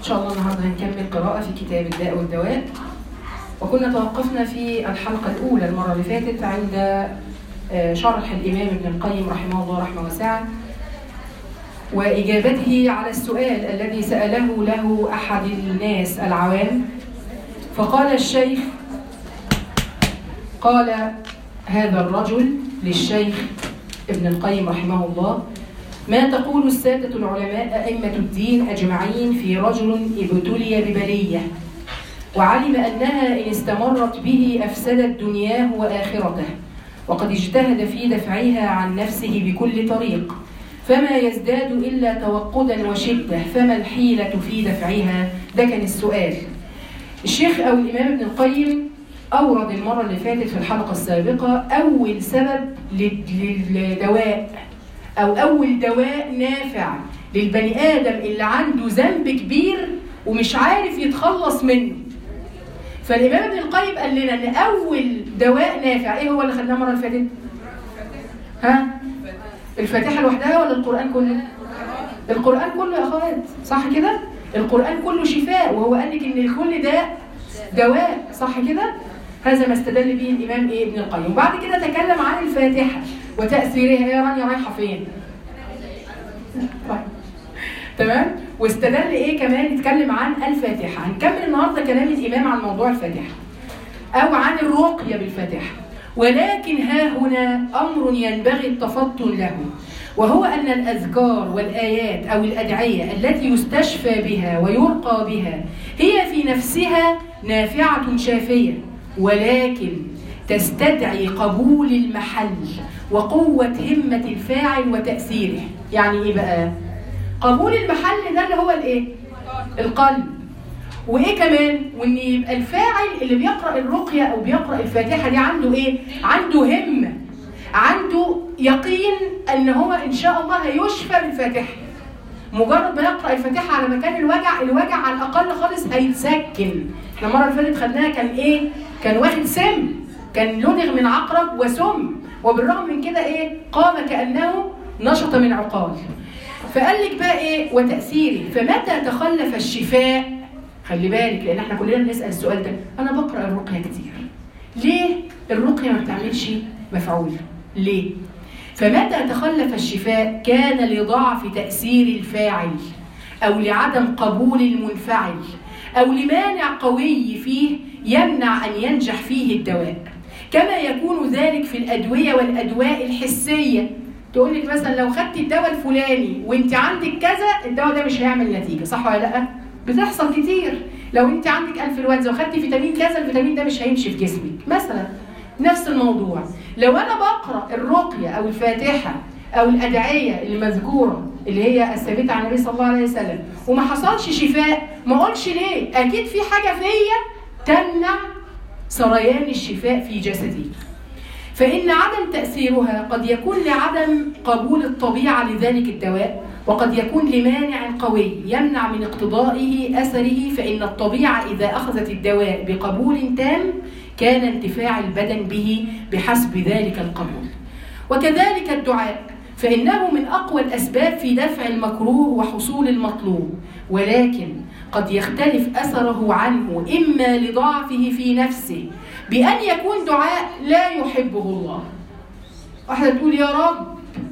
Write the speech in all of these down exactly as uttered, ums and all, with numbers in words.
شاء الله النهارده هنكمل قراءة في كتاب الداء والدواء. وكنا توقفنا في الحلقة الأولى المرة اللي فاتت عند شرح الإمام ابن القيم رحمه الله رحمة واسعة وإجابته على السؤال الذي سأله له أحد الناس العوام. فقال الشيخ، قال هذا الرجل للشيخ ابن القيم رحمه الله: ما تقول السادة العلماء أئمة الدين أجمعين في رجل ابتلي ببلية وعلم أنها إن استمرت به أفسدت دنياه وآخرته، وقد اجتهد في دفعها عن نفسه بكل طريق، فما يزداد إلا توقدا وشدة، فما الحيلة في دفعها؟ ده كان السؤال. الشيخ أو الإمام ابن القيم أورد المرة اللي فاتت في الحلقة السابقة أول سبب للدواء أو أول دواء نافع للبني آدم اللي عنده ذنب كبير ومش عارف يتخلص منه. فالإمام ابن القيم قال لنا إن أول دواء نافع إيه هو اللي خدناه المرة اللي فاتت؟ ها؟ الفاتحة لوحدها ولا القرآن كله؟ القرآن كله يا أخوات، صح كده؟ القرآن كله شفاء، وهو قال لك إن الكل ده دواء، صح كده؟ هذا ما استدل به الإمام إيه ابن القيم. وبعد كده تكلم عن الفاتحة وتأثيرها. يا رانيا رايحة فين؟ تمام؟ واستدل إيه كمان؟ يتكلم عن الفاتحة. هنكمل النهارده كلام الإمام عن موضوع الفاتحة أو عن الرقية بالفاتحة. ولكن ها هنا أمر ينبغي التفطن له، وهو أن الأذكار والآيات أو الأدعية التي يستشفى بها ويرقى بها هي في نفسها نافعة شافية، ولكن تستدعي قبول المحل وقوة همة الفاعل وتأثيره. يعني إيه بقى؟ قبول المحل ده اللي هو الإيه؟ القلب. وإيه كمان؟ وإن يبقى الفاعل اللي بيقرأ الرقية أو بيقرأ الفاتحة دي عنده إيه؟ عنده همة، عنده يقين أن هو إن شاء الله هيشفى بالفاتحة. مجرد ما يقرأ الفاتحة على مكان الوجع، الوجع على الأقل خالص هيتسكن. احنا المرة اللي فاتت خدناها كان إيه؟ كان واخد سم، كان لدغ من عقرب وسم، وبالرغم من كده إيه؟ قام كأنه نشط من عقال. فقال لك بقى إيه؟ وتأثيره. فمتى تخلف الشفاء؟ خلي بالك، لأن احنا كلنا بنسأل السؤال ده. أنا بقرأ الرقية كتير، ليه الرقية ما بتعملش مفعول؟ ليه؟ فمتى تخلف الشفاء كان لضعف تأثير الفاعل أو لعدم قبول المنفعل أو لمانع قوي فيه يمنع أن ينجح فيه الدواء، كما يكون ذلك في الأدوية والأدواء الحسية. تقول لك مثلا لو خدت الدواء الفلاني وانت عندك كذا، الدواء ده مش هيعمل نتيجة، صح ولا لأ؟ بتحصل كتير. لو انت عندك انفلونزا وخدتي فيتامين كذا، الفيتامين ده مش هيمشي في جسمك مثلا. نفس الموضوع لو انا بقرا الرقيه او الفاتحه او الادعيه اللي مذكوره اللي هي الثابته عن النبي صلى الله عليه وسلم وما حصلش شفاء، ما اقولش ليه؟ اكيد في حاجه فيا تمنع سريان الشفاء في جسدي. فان عدم تاثيرها قد يكون لعدم قبول الطبيعه لذلك الدواء، وقد يكون لمانع قوي يمنع من اقتضائه أثره. فإن الطبيعة إذا أخذت الدواء بقبول تام كان انتفاع البدن به بحسب ذلك القبول. وكذلك الدعاء، فإنه من أقوى الأسباب في دفع المكروه وحصول المطلوب، ولكن قد يختلف أثره عنه إما لضعفه في نفسه بأن يكون دعاء لا يحبه الله. واحدة تقول يا رب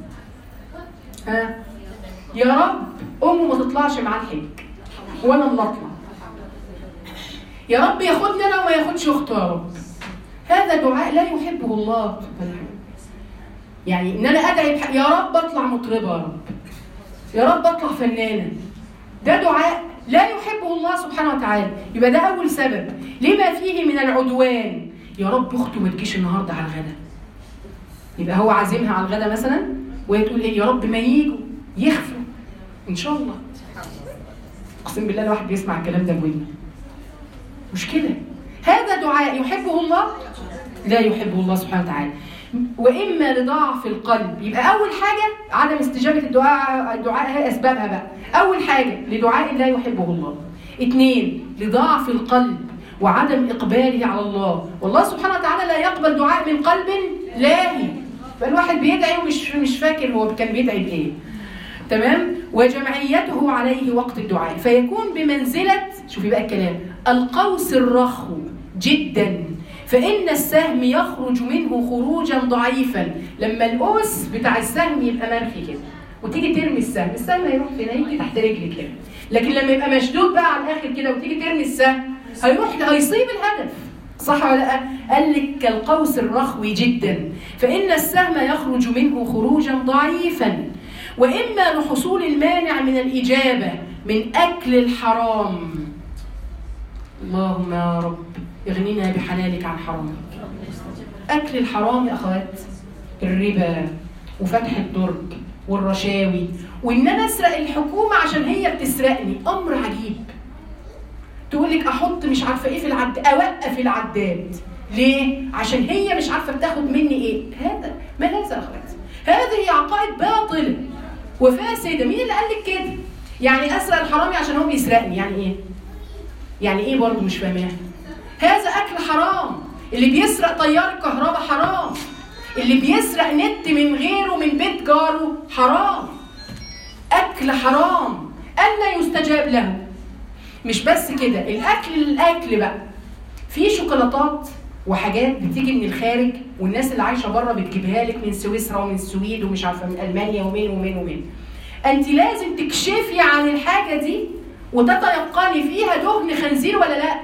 ها يا رب أمه ما تطلعش معاه الحج ولا نطلع، يا رب ياخدني أنا وما ياخدش أخته يا رب. هذا دعاء لا يحبه الله. يعني إن أنا أدعي يا رب أطلع مطربة، يا رب يا رب أطلع فنانة، ده دعاء لا يحبه الله سبحانه وتعالى. يبقى ده أول سبب لما فيه من العدوان. يا رب أخته ما تجيش النهاردة على الغدا، يبقى هو عازمها على الغدا مثلا وهي تقول إيه؟ يا رب ما ييجوا يخفوا ان شاء الله. اقسم بالله الواحد بيسمع الكلام ده بودنه. مش كده؟ هذا دعاء يحبه الله؟ لا يحبه الله سبحانه وتعالى. واما لضعف القلب، يبقى اول حاجه عدم استجابه الدعاء. الدعاء هي اسبابها بقى. اول حاجه لدعاء لا يحبه الله. اثنين لضعف القلب وعدم اقباله على الله، والله سبحانه وتعالى لا يقبل دعاء من قلب لاهي. فالواحد بيدعي ومش مش فاكر هو كان بيدعي بايه. تمام؟ وجمعيته عليه وقت الدعاء، فيكون بمنزلة، شوفي بقى الكلام، القوس الرخو جدا، فإن السهم يخرج منه خروجا ضعيفا. لما القوس بتاع السهم يبقى منفي كده وتيجي ترمي السهم، السهم هيروح فين؟ هيجي تحت رجلك كده. لكن لما يبقى مشدود بقى على الآخر كده وتيجي ترمي السهم هيروح هيصيب الهدف، صح ولا لا؟ قال لك كالقوس الرخوي جدا، فإن السهم يخرج منه خروجا ضعيفا، وإما لحصول المانع من الإجابة من أكل الحرام. اللهم يا رب اغنينا بحلالك عن حرامك. أكل الحرام يا أخوات، الربا وفتح الدرج والرشاوي، وإن أنا أسرق الحكومة عشان هي بتسرقني، أمر عجيب. تقول لك أحط مش عارفة إيه في العداد، أوقف العداد ليه؟ عشان هي مش عارفة بتاخد مني إيه. هذا ما هذا يا أخوات؟ هذه عقائد باطلة وفاسدة. مين اللي قال لك كده؟ يعني أسرق الحرامي عشان هو بيسرقني، يعني إيه؟ يعني إيه برضه مش فاهماها؟ هذا أكل حرام. اللي بيسرق طيار الكهرباء حرام، اللي بيسرق نت من غيره من بيت جاره حرام، أكل حرام ألا يستجاب له. مش بس كده، الأكل الأكل بقى في شوكولاتات وحاجات بتيجي من الخارج والناس اللي عايشة بره بتجيبها لك من سويسرا ومن السويد ومش عارفة من ألمانيا ومن ومن ومن. أنت لازم تكشفي عن الحاجة دي وتتيقني فيها دهن خنزير ولا لا.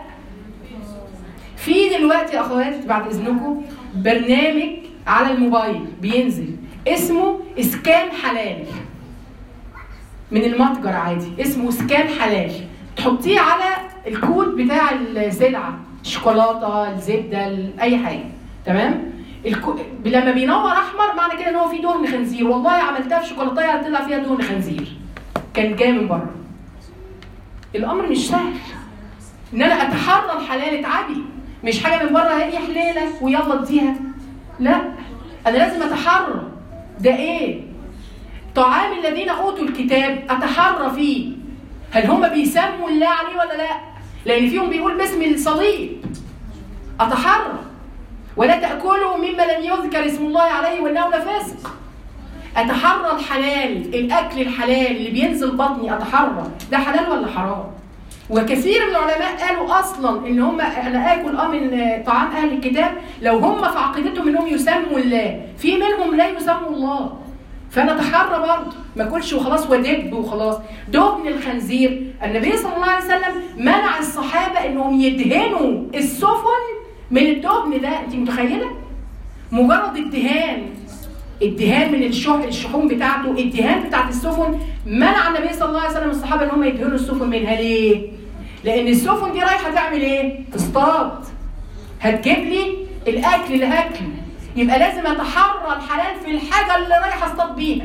في دلوقتي يا أخوات بعد إذنكم برنامج على الموبايل بينزل اسمه اسكان حلال، من المتجر عادي، اسمه اسكان حلال. تحطيه على الكود بتاع السلعة، الشوكولاتة، الزبدة، أي حاجة، تمام؟ الكو... لما بينور أحمر معنى كده إن هو فيه دهن خنزير. والله عملتها في شوكولاتة طلع فيها دهن خنزير، كان جاي من بره. الأمر مش سهل إن أنا أتحرى الحلال. اتعبي، مش حاجة من بره هي حليلة ويلا اديها، لا، أنا لازم أتحرى ده إيه؟ طعام الذين أوتوا الكتاب أتحرى فيه، هل هم بيسموا الله عليه ولا لا؟ لأن فيهم بيقول باسم الصليب، أتحرى. ولا تأكلوا مما لم يذكر اسم الله عليه وإنه لفاسق. أتحرى الحلال، الأكل الحلال اللي بينزل بطني أتحرى ده حلال ولا حرام؟ وكثير من العلماء قالوا أصلا إن هم أنا آكل أه من طعام أهل الكتاب لو هم في عقيدتهم إنهم يسموا الله، في منهم لا يسموا الله، فأنا أتحرى برضه ما أكلش وخلاص ودب وخلاص. دهن الخنزير، النبي صلى الله عليه وسلم منع الصحابة إنهم يدهنوا السفن من الدهن ده. أنت متخيلة؟ مجرد الدهان، الدهان من الشحوم بتاعته، الدهان بتاعت السفن، منع النبي صلى الله عليه وسلم الصحابة إن هم يدهنوا السفن منها. ليه؟ لأن السفن دي رايحة تعمل إيه؟ تصطاد، هتجيب لي الأكل اللي هاكله، يبقى لازم أتحرى الحلال في الحاجة اللي رايحة اصطاد بيها.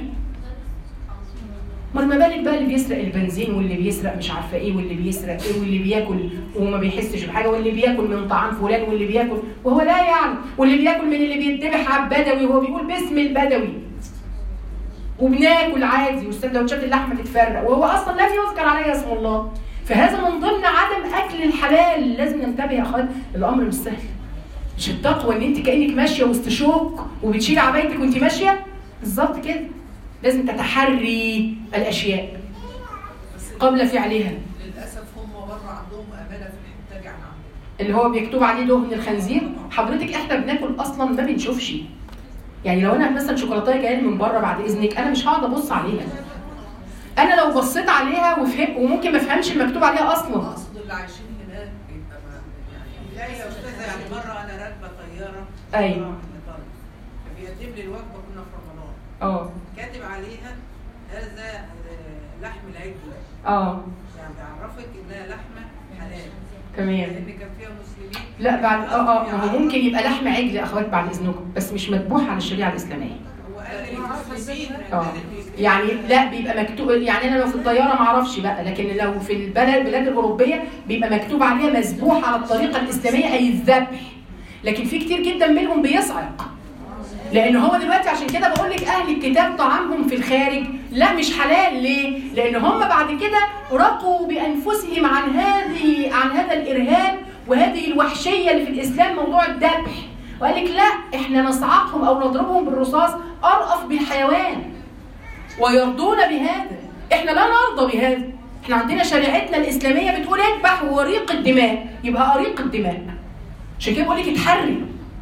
ما بالك بقى اللي بيسرق البنزين واللي بيسرق مش عارفة إيه واللي بيسرق إيه واللي بياكل وما بيحسش بحاجة واللي بياكل من طعام فلان واللي بياكل وهو لا يعلم، واللي بياكل من اللي بيتذبح على البدوي وهو بيقول باسم البدوي، وبناكل عادي والسندوتشات اللحمة تتفرق وهو أصلا لم يذكر عليها اسم الله. فهذا من ضمن عدم أكل الحلال. لازم ننتبه يا أخوات، الأمر مش سهل. مش التقوى إن أنت كأنك ماشية وسط شوك وبتشيل عبايتك وأنت ماشية بالظبط كده. لازم تتحري الأشياء قبل فعلها. للأسف هم بره عندهم أمانة في الحتة دي عن عندهم، اللي هو بيكتب عليه دهن الخنزير. حضرتك إحنا بناكل أصلا ما بنشوفش. يعني لو أنا مثلا شوكولاتاية جاية من بره بعد إذنك أنا مش هقعد أبص عليها. أنا لو بصيت عليها وفهم وممكن ما أفهمش المكتوب عليها أصلا. أقصد اللي عايشين هناك يبقى يعني لا يا أستاذة، يعني مرة أنا راكبة طيارة أيوه فبيقدم لي الوجبة، كنا في رمضان، اه كاتب عليها هذا لحم العجل، اه يعني بيعرفك انها لحمه حلال تمام، لان كان فيها مسلمين. لا بعد اه اه ما هو ممكن يبقى لحم عجل يا اخوات بعد اذنكم، بس مش مذبوح على الشريعه الاسلاميه. هو قال للمسلمين اه يعني لا بيبقى مكتوب، يعني انا لو في الطياره ما اعرفش بقى، لكن لو في البلد البلاد الاوروبيه بيبقى مكتوب عليها مذبوح على الطريقه الاسلاميه اي الذبح. لكن في كتير جدا منهم بيصعق، لأن هو دلوقتي عشان كده بقول لك أهل الكتاب طعامهم في الخارج لا مش حلال. ليه؟ لأن هم بعد كده رقوا بأنفسهم عن هذه عن هذا الإرهاب وهذه الوحشية اللي في الإسلام، موضوع الذبح، وقال لك لا إحنا نصعقهم أو نضربهم بالرصاص أرأف بالحيوان. ويرضون بهذا. احنا لا نرضى بهذا. احنا عندنا شريعتنا الاسلاميه بتقول اذبح واريق الدماء، يبقى اريق الدماء. عشان كده بقول لك اتحري.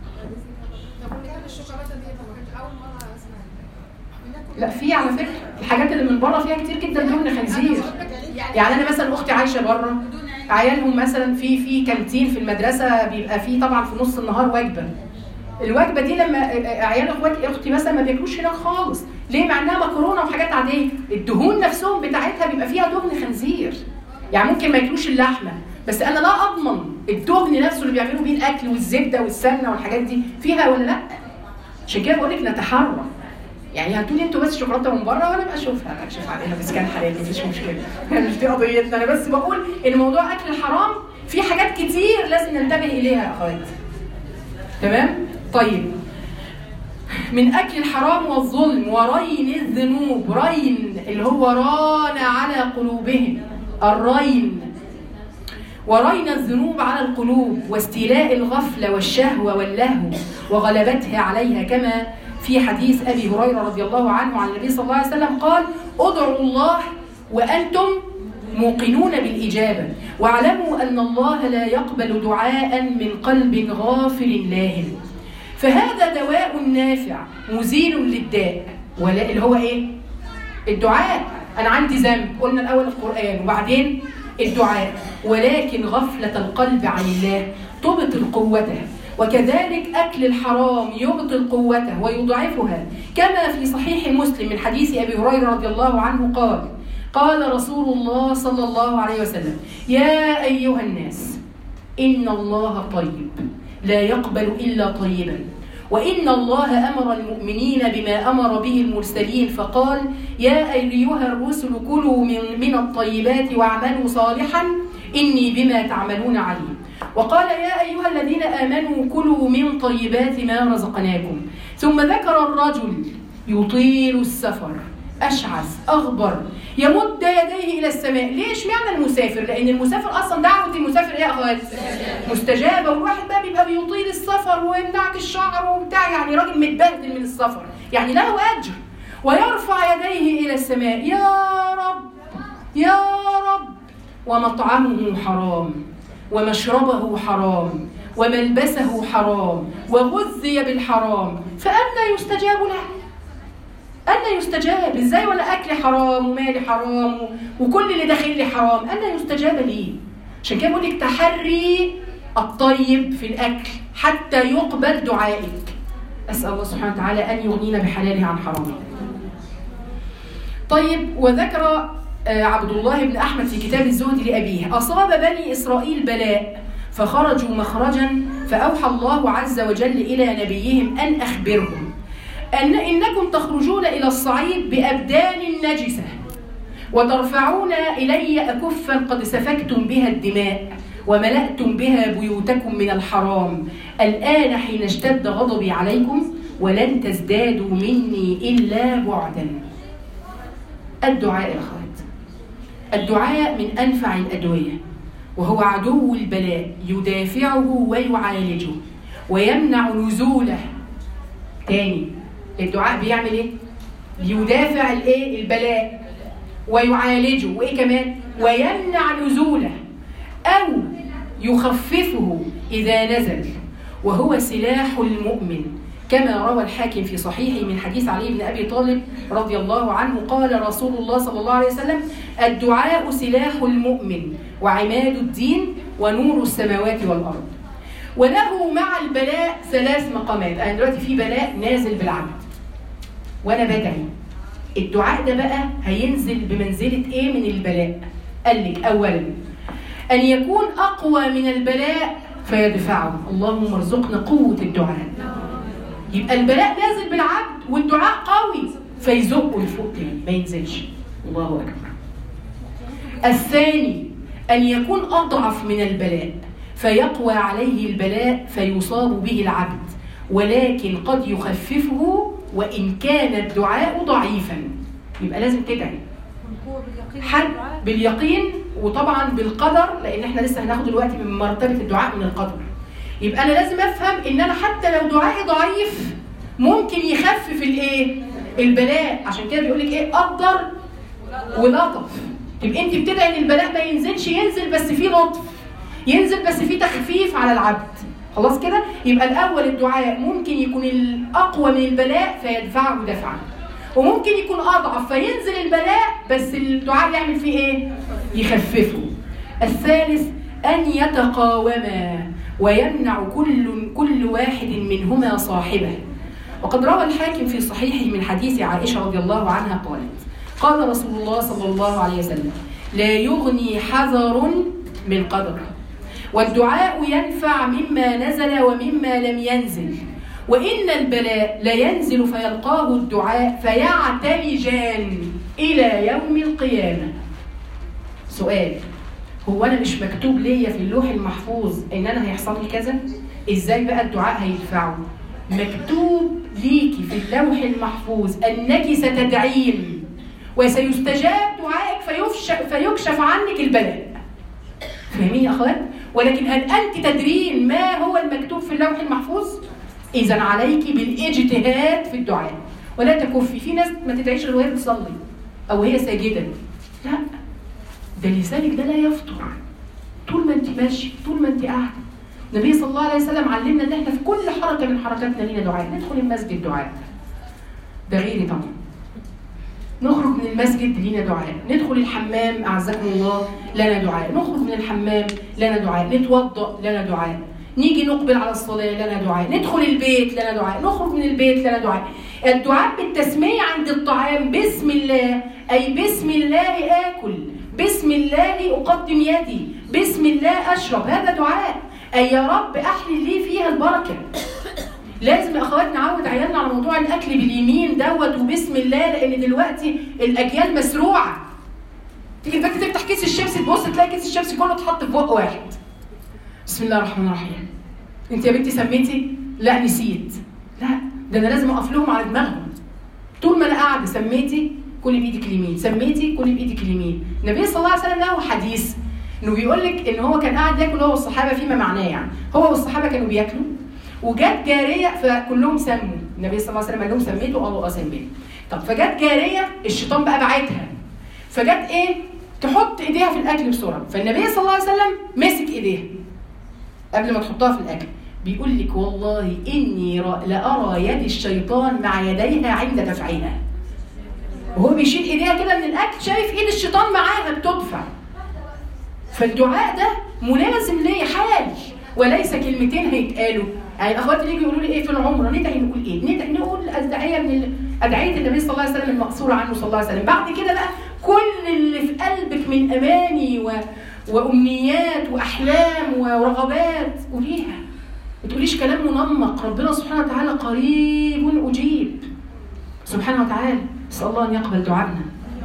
لا في على فكره الحاجات اللي من بره فيها كتير جدا دهن خنزير. يعني انا مثلا اختي عايشه بره، عيالهم مثلا في في كانتين في المدرسه بيبقى فيه طبعا في نص النهار وجبه. الوجبه دي لما عيال اخواتي اختي مثلا ما بياكلوش هناك خالص، ليه؟ مع انها مكرونه وحاجات عاديه، الدهون نفسهم بتاعتها بيبقى فيها دهن خنزير. يعني ممكن ما ياكلوش اللحمه، بس انا لا اضمن الدهن نفسه اللي بيعملوا بيه الاكل والزبده والسمنه والحاجات دي فيها ولا لا. عشان كده بقول لك نتحرى. يعني هاتوا لي انتوا بس شوكولاته من بره وانا ابقى اشوفها اكشف عليها بس كان حلال مفيش مشكله. مش دي قضيتنا، انا بس بقول ان موضوع اكل الحرام في حاجات كتير لازم ننتبه اليها يا اخواتي. تمام؟ طيب، من اكل الحرام والظلم ورين الذنوب، رين اللي هو ران على قلوبهم، الرين ورين الذنوب على القلوب واستيلاء الغفله والشهوه واللهو وغلبتها عليها، كما في حديث أبي هريرة رضي الله عنه عن النبي صلى الله عليه وسلم قال: ادعوا الله وأنتم موقنون بالإجابة، واعلموا أن الله لا يقبل دعاء من قلب غافل لاهٍ. فهذا دواء نافع مزيل للداء، ولا اللي هو إيه؟ الدعاء. أنا عندي ذنب، قلنا الأول القرآن وبعدين الدعاء، ولكن غفلة القلب عن الله تبطل قوته، وكذلك أكل الحرام يبطل قوته ويضعفها، كما في صحيح مسلم من حديث أبي هريرة رضي الله عنه قال: قال رسول الله صلى الله عليه وسلم: يا أيها الناس إن الله طيب لا يقبل إلا طيبا، وإن الله أمر المؤمنين بما أمر به المرسلين فقال: يا أيها الرسل كلوا من, من الطيبات واعملوا صالحا إني بما تعملون عليم. وقال: يا أيها الذين آمنوا كلوا من طيبات ما رزقناكم. ثم ذكر الرجل يطيل السفر أشعث أغبر يمد يديه إلى السماء. ليش معنى المسافر؟ لأن المسافر أصلا دعوة المسافر إيه يا أخوات؟ مستجابة. والواحد بقى بيبقى بيطيل السفر ويمنعك الشعر وبتاع، يعني راجل متبهدل من السفر، يعني له أجر. ويرفع يديه إلى السماء: يا رب يا رب، ومطعمه حرام ومشربه حرام وملبسه حرام وغذي بالحرام، فأنى يستجاب له؟ أنى يستجاب؟ إزاي ولا أكل حرام ومالي حرام وكل اللي داخل لي حرام؟ أنى يستجاب لي؟ عشان كده بقول لك تحري الطيب في الأكل حتى يقبل دعائك. أسأل الله سبحانه وتعالى أن يغنينا بحلاله عن حرامه. طيب، وذكر عبد الله بن أحمد في كتاب الزهد لأبيه: أصاب بني إسرائيل بلاء فخرجوا مخرجا، فأوحى الله عز وجل إلى نبيهم أن أخبرهم أن إنكم تخرجون إلى الصعيد بأبدان نجسة وترفعون إلي أكفا قد سفكتم بها الدماء وملأتم بها بيوتكم من الحرام، الآن حين اشتد غضبي عليكم ولن تزدادوا مني إلا بعدا. الدعاء يا أخوات، الدعاء من أنفع الأدوية، وهو عدو البلاء، يدافعه ويعالجه ويمنع نزوله. تاني، الدعاء بيعمل ايه؟ بيدافع الايه؟ البلاء، ويعالجه، وايه كمان؟ ويمنع نزوله او يخففه اذا نزل، وهو سلاح المؤمن، كما روى الحاكم في صحيحه من حديث علي بن ابي طالب رضي الله عنه قال رسول الله صلى الله عليه وسلم: الدعاء سلاح المؤمن وعماد الدين ونور السماوات والارض. وله مع البلاء ثلاث مقامات. أنا دلوقتي في بلاء نازل بالعبد وأنا بدعي، الدعاء ده بقى هينزل بمنزلة إيه من البلاء؟ قال لك: أولا أن يكون أقوى من البلاء فيدفعه، اللهم ارزقنا قوة الدعاء. يبقى البلاء نازل بالعبد والدعاء قوي فيزقه لفوق ما ينزلش. الله أكبر. الثاني أن يكون أضعف من البلاء فيقوى عليه البلاء فيصاب به العبد، ولكن قد يخففه وإن كان الدعاء ضعيفا. يبقى لازم تدعي حد باليقين، وطبعا بالقدر، لأن احنا لسه هناخد دلوقتي من مرتبة الدعاء من القدر. يبقى أنا لازم أفهم إن أنا حتى لو دعائي ضعيف ممكن يخفف الإيه؟ البلاء. عشان كده بيقول لك ايه؟ قدر ولطف. تبقى انت بتدعي ان البلاء ما ينزلش، ينزل بس فيه لطف، ينزل بس فيه تخفيف على العبد. خلاص كده؟ يبقى الاول الدعاء ممكن يكون الاقوى من البلاء فيدفعه دفعا، وممكن يكون اضعف فينزل البلاء بس الدعاء يعمل فيه ايه؟ يخففه. الثالث ان يتقاوما ويمنع كل كل واحد منهما صاحبه. وقد روى الحاكم في صحيحه من حديث عائشه رضي الله عنها قالت: قال رسول الله صلى الله عليه وسلم: لا يغني حذر من قدر، والدعاء ينفع مما نزل ومما لم ينزل، وإن البلاء لينزل فيلقاه الدعاء فيعتلجان إلى يوم القيامة. سؤال: هو أنا مش مكتوب ليا في اللوح المحفوظ إن أنا هيحصل لي كذا؟ إزاي بقى الدعاء هيدفعه؟ مكتوب ليكي في اللوح المحفوظ أنك ستدعين وسيستجاب دعائك فيكشف عنك البلاء. فاهمين يا أخوات؟ ولكن هل أنت تدرين ما هو المكتوب في اللوح المحفوظ؟ إذن عليك بالاجتهاد في الدعاء، ولا تكفي. في ناس ما تدعيش غير وهي بتصلي أو هي ساجدة، لا، ده لسانك ده لا يفطر طول ما أنت ماشي، طول ما أنت قاعدة. النبي صلى الله عليه وسلم علمنا إن إحنا في كل حركة من حركاتنا لينا دعاء. ندخل المسجد دعاء، ده غيري طبعا. نخرج من المسجد لينا دعاء، ندخل الحمام أعزكم الله لنا دعاء، نخرج من الحمام لنا دعاء، نتوضأ لنا دعاء، نيجي نقبل على الصلاة لنا دعاء، ندخل البيت لنا دعاء، نخرج من البيت لنا دعاء. الدعاء بالتسمية عند الطعام بسم الله، أي بسم الله آكل، بسم الله أقدم يدي، بسم الله أشرب، هذا دعاء. أي يا رب أحلل لي فيها البركة. لازم يا أخوات نعود عيالنا على موضوع الأكل باليمين دوت وبسم الله، لأن دلوقتي الأجيال مسروعة. تيجي انت تفتح كيس الشيبسي تبص تلاقي كيس الشيبسي كله اتحط في بق واحد. بسم الله الرحمن الرحيم. انت يا بنتي سميتي؟ لا نسيت. لا، ده انا لازم اقف لهم على دماغهم. طول ما انا قاعده سميتي كلي بايدك اليمين، سميتي كلي بايدك اليمين. النبي صلى الله عليه وسلم له حديث انه بيقول لك ان هو كان قاعد ياكل هو والصحابه فيما معناه، يعني هو والصحابه كانوا بياكلوا وجت جاريه فكلهم سموا. النبي صلى الله عليه وسلم قال لهم سميتوا؟ قالوا اه سميت. طب فجت جاريه الشيطان بقى بعتها، فجت ايه؟ تحط ايديها في الاكل بسرعه، فالنبي صلى الله عليه وسلم مسك ايديها قبل ما تحطها في الاكل. بيقول لك والله اني لارى يد الشيطان مع يديها عند دفعها. وهو بيشيل ايديها كده من الاكل شايف ايد الشيطان معاها بتدفع. فالدعاء ده ملازم ليا حال وليس كلمتين هيتقالوا. يعني الاخوات اللي يجوا يقولوا لي ايه في العمره ندعي نقول ايه؟ ندعي نقول ادعيه من ادعيه النبي صلى الله عليه وسلم المقصوره عنه صلى الله عليه وسلم. بعد كده بقى كل اللي في قلبك من اماني و... وامنيات واحلام ورغبات قوليها. ما تقوليش كلام منمق. ربنا سبحانه وتعالى قريب اجيب سبحانه وتعالى. نسال الله ان يقبل دعائنا.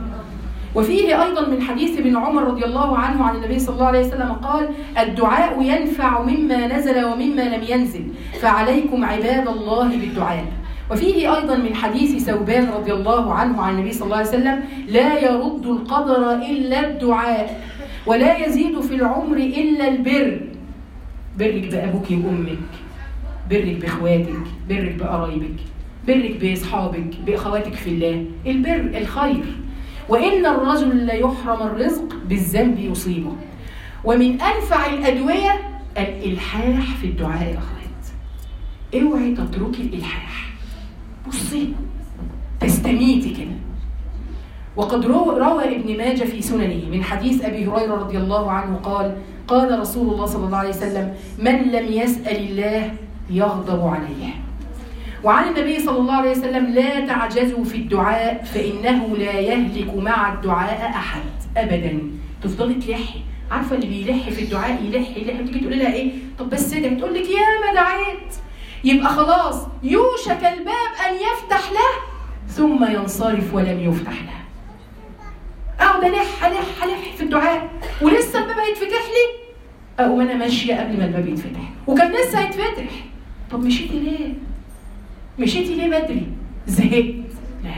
وفيه ايضا من حديث ابن عمر رضي الله عنه عن النبي صلى الله عليه وسلم قال: الدعاء ينفع مما نزل ومما لم ينزل، فعليكم عباد الله بالدعاء. وفيه ايضا من حديث ثوبان رضي الله عنه عن النبي صلى الله عليه وسلم: لا يرد القدر الا الدعاء، ولا يزيد في العمر الا البر. برك بابوك وامك، برك باخواتك، برك بقرايبك، برك باصحابك، باخواتك في الله. البر الخير. وإن الرجل ليحرم الرزق بالذنب يصيبه. ومن أنفع الأدوية الإلحاح في الدعاء يا أخوات. اوعي تتركي الإلحاح. بصي تستميتي كده. وقد روى ابن ماجه في سننه من حديث أبي هريرة رضي الله عنه قال: قال رسول الله صلى الله عليه وسلم: من لم يسأل الله يغضب عليه. وعن النبي صلى الله عليه وسلم: لا تعجزوا في الدعاء فإنه لا يهلك مع الدعاء أحد أبدا. تفضلي تلحي. عارفة اللي بيلح في الدعاء يلح يلح تيجي تقولي لها إيه؟ طب بس ادعي، تقول لك يا ما دعيت. يبقى خلاص يوشك الباب أن يفتح له ثم ينصرف ولم يفتح له. أقعد ألح ألح ألح في الدعاء ولسه الباب هيتفتح لي، أقوم أنا ماشية قبل ما الباب يتفتح وكان لسه هيتفتح. طب مشيتي ليه؟ مشيتي ليه بدري؟ زهقت؟ لا.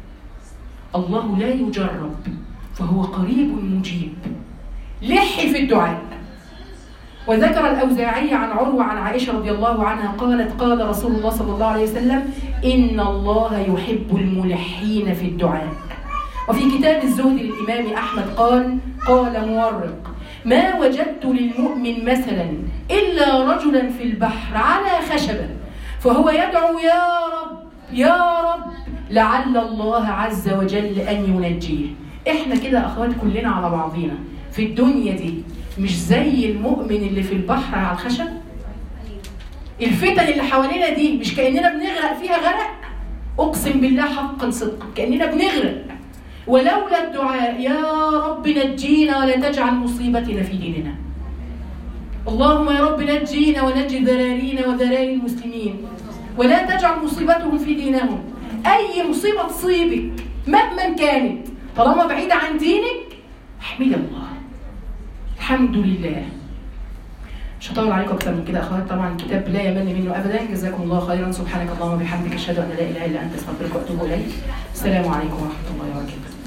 الله لا يجرب فهو قريب مجيب. لحي في الدعاء. وذكر الأوزاعي عن عروة عن عائشة رضي الله عنها قالت قال رسول الله صلى الله عليه وسلم إن الله يحب الملحين في الدعاء. وفي كتاب الزهد للإمام أحمد قال قال مورق ما وجدت للمؤمن مثلا إلا رجلا في البحر على خشبة فهو يدعو يا رب يا رب لعل الله عز وجل أن ينجيه. إحنا كده أخوات كلنا على بعضينا في الدنيا دي مش زي المؤمن اللي في البحر على الخشب. الفتن اللي حوالينا دي مش كأننا بنغرق فيها غرق، أقسم بالله حقا صدقا كأننا بنغرق. ولولا الدعاء يا رب نجينا ولا تجعل مصيبتنا في ديننا. اللهم يا رب نجينا ونجي ذرارينا وذراري المسلمين ولا تجعل مصيبتهم في دينهم. أي مصيبة تصيبك مهما كانت طالما بعيدة عن دينك احمد الله الحمد لله. مش هطول عليكم أكثر من كده أخوات، طبعا الكتاب لا يمل منه أبدا. جزاكم الله خيرا. سبحانك اللهم وبحمدك أشهد أن لا إله إلا أنت أستغفرك وأتوب إليك. السلام عليكم ورحمة الله وبركاته.